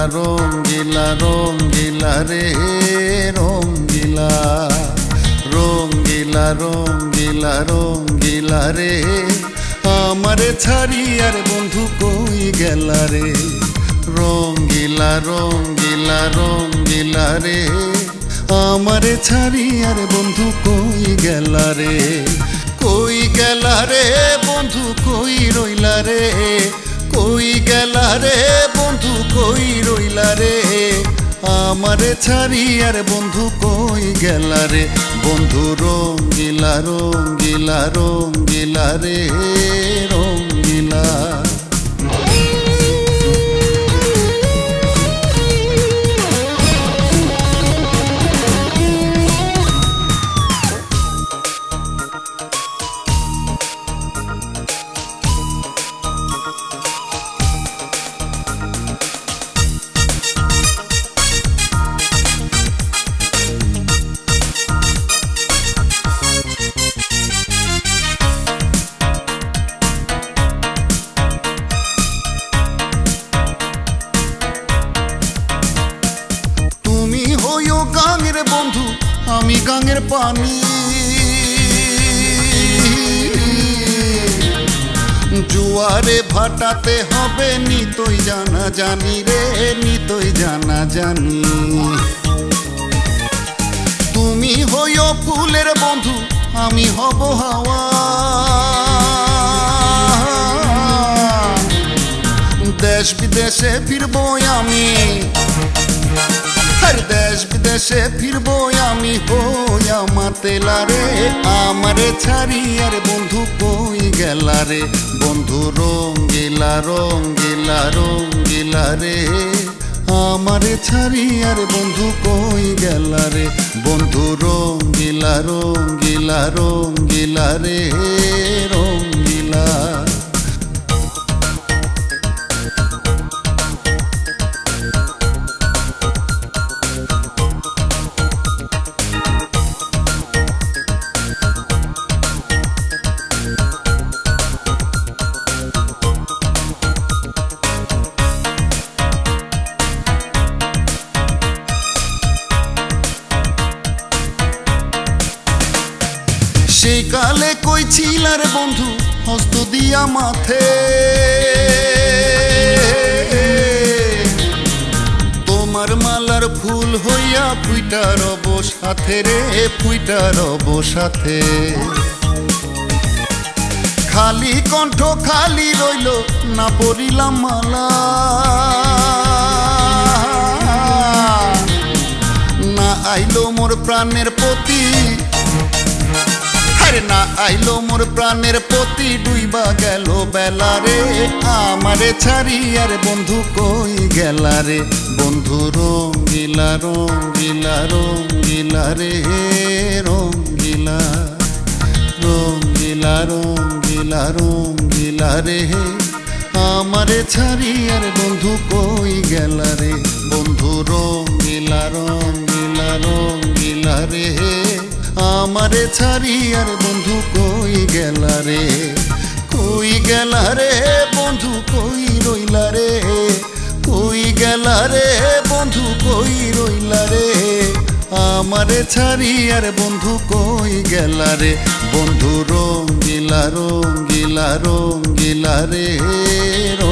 রঙ্গিলা রঙ্গিলা রে রঙ্গিলা রঙ্গিলা রঙ্গিলা রঙ্গিলা রে আমারে ছাড়ি আর বন্ধু কই গেলা রে রঙ্গিলা রঙ্গিলা রঙ্গিলা রে আমারে ছাড়ি আর বন্ধু কই গেলা রে কই গেলা রে বন্ধু কই রইলা রে কই গেলা রে বন্ধু কই রইলা রে আমারে ছাড়ি আর বন্ধু কই গেলা রে বন্ধু রঙ্গিলা রঙ্গিলা রঙ্গিলা রে রঙ্গিলা গাঙের বন্ধু আমি গাঙের পানি জুয়ারে ভাটাতে হবে নিতই জানা জানি রে নিতই জানা জানি তুমি হইও ফুলের বন্ধু আমি হব হাওয়া দেশ বিদেশে ফিরবো আমি দেশ বিদেশে ফিরবো আমি হইয়া মাতেলা রে আমারে ছাড়ি আর বন্ধু কই গেলা রে বন্ধু রঙ্গিলা রঙ্গিলা রঙ্গিলা রে আমারে ছাড়ি আর বন্ধু কই গেলা রে বন্ধু রঙ্গিলা রঙ্গিলা রঙ্গিলা রে রঙ্গিলা সেই কালে কই ছিলার বন্ধু হস্ত দিয়া মাথে তোমার মালার ফুল হইয়া ফুইটা রব সাথে রে ফুইটা রব সাথে খালি কণ্ঠ খালি রইল না পরিলাম মালা না আইলো মোর প্রাণের প্রতি না আইলো মোর প্রাণের প্রতি ডুইবা গেল বেলা রে আমারে ছাড়ি আর বন্ধু কই গেলা রে বন্ধু রঙ্গিলা রঙ্গিলা রঙ্গিলা রে রঙ্গিলা রঙ্গিলা রঙ্গিলা রঙ্গিলা রে আমারে ছাড়ি আর বন্ধু কই গেলা রে বন্ধু রঙ্গিলা রঙ্গিলা রঙ্গিলা রে আমারে ছাড়ি আর বন্ধু কই গেলা রে কই গেলা রে বন্ধু কই রইলা রে কই গেলা রে বন্ধু কই রইলা রে আমারে ছাড়ি আর বন্ধু কই গেলা রে বন্ধু রঙ্গিলা রঙ্গিলা রঙ্গিলা রে